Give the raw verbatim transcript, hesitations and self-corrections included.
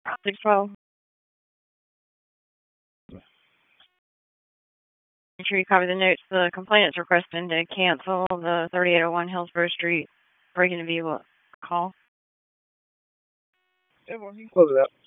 six twelve. Make sure you copy the notes. The complainant's requesting to cancel the thirty-eight oh one Hillsborough Street break-in vehicle call. Yeah, well, you can close it out.